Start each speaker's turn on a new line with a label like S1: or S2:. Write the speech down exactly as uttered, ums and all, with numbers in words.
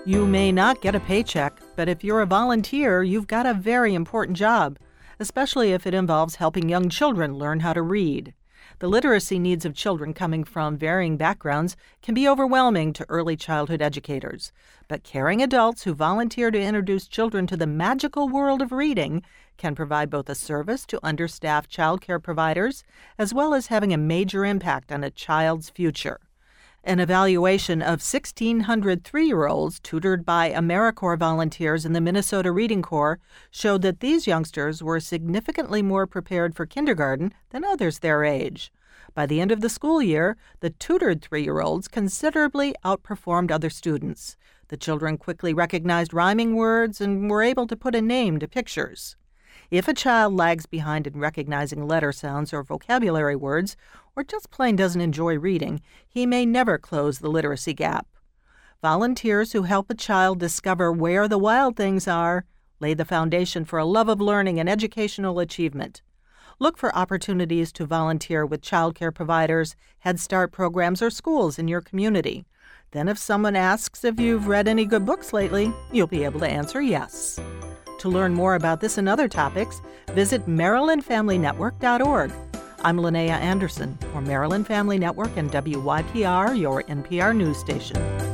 S1: You may not get a paycheck, but if you're a volunteer, you've got a very important job, especially if it involves helping young children learn how to read. The literacy needs of children coming from varying backgrounds can be overwhelming to early childhood educators, but caring adults who volunteer to introduce children to the magical world of reading can provide both a service to understaffed child care providers as well as having a major impact on a child's future. An evaluation of sixteen hundred three-year-olds tutored by AmeriCorps volunteers in the Minnesota Reading Corps showed that these youngsters were significantly more prepared for kindergarten than others their age. By the end of the school year, the tutored three-year-olds considerably outperformed other students. The children quickly recognized rhyming words and were able to put a name to pictures. If a child lags behind in recognizing letter sounds or vocabulary words, or just plain doesn't enjoy reading, he may never close the literacy gap. Volunteers who help a child discover where the wild things are lay the foundation for a love of learning and educational achievement. Look for opportunities to volunteer with child care providers, Head Start programs, or schools in your community. Then if someone asks if you've read any good books lately, you'll be able to answer yes. To learn more about this and other topics, visit Maryland Family Network dot org. I'm Linnea Anderson for Maryland Family Network and W Y P R, your N P R news station.